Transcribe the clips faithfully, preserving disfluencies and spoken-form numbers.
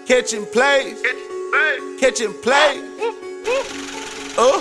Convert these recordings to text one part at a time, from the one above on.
Catching plays, catching plays. Oh,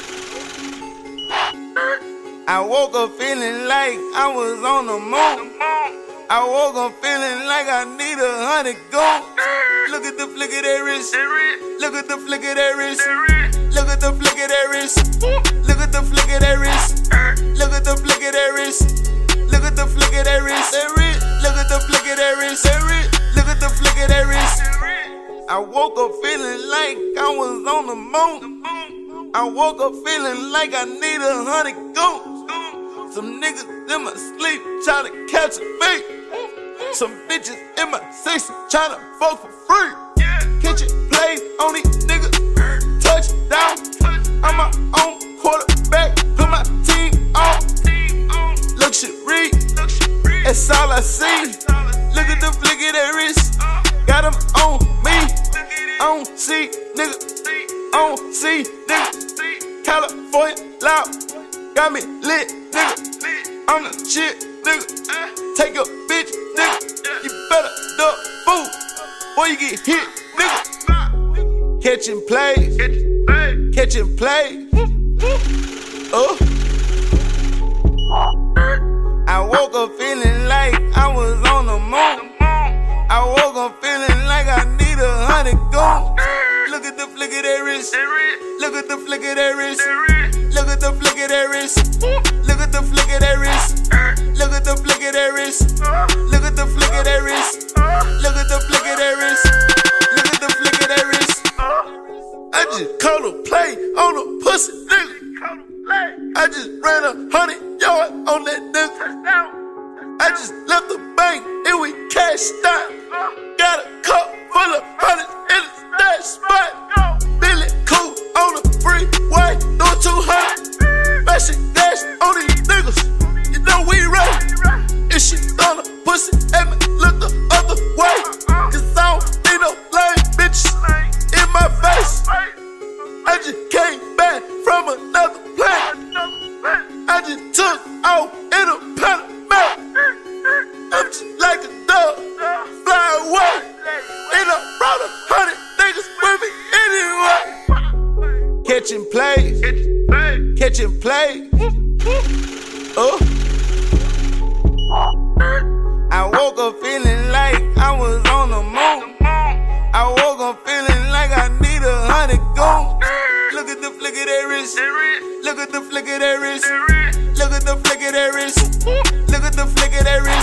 I woke up feeling like I was on the moon. I woke up feeling like I need a hundred gold. Look at the flick of that wrist. Look at the flick of that wrist. Look at the flick of that wrist. Look at the flick of that wrist. Look at the flick of that wrist. Look at the flick of that wrist. Look at the flick of that wrist. Look at the flick of that wrist. I woke up feeling like I was on the moon. I woke up feeling like I need a hundred gold. Some niggas in my sleep tryna catch a beat. Some bitches in my sixties tryna fuck for free. Catch it, play on these niggas. Touchdown. I'm my own quarterback. Put my team on. Luxury. That's all I see. Look at the flick of that wrist. Got them on me. I don't see nigga. I don't see nigga. California loud. Got me lit, nigga. I'm the shit, nigga. Take a bitch, nigga. You better duck food, or you get hit, nigga. Catching plays, catching plays. Oh, I woke up feeling like I was on the moon. I woke up feeling like I need a hundred gold. Look at the flick of that wrist. Look at the flick of that wrist. Look at the flick of that wrist. Look at the flick of that wrist. Look at the flick of that wrist. Look at the flick of that wrist. Look at the flick of that wrist. Look at the flick of that wrist. I just called a play on a pussy nigga. I just ran a hundred yard on that nigga. I just left the bank and we cashed out. Got a cup full of hundreds in that spot. Billy Cool on the freeway, doing two hundred. Mashing gas on these niggas, you know we right. If she on a pussy at me, look the other way. Cause I don't need no lame bitches in my face. I just came back from another planet. I just took off in a Panamera. I'm just like a dove, fly away. And I brought a hundred niggas with me anyway. Catching plays, catching plays. Oh, I woke up feeling like I was on the moon. I woke up feeling like I need a hundred gold. Look at the flick of that wrist. Look at the flick of that wrist. Look at the flick of that wrist. Look at the flick of that wrist.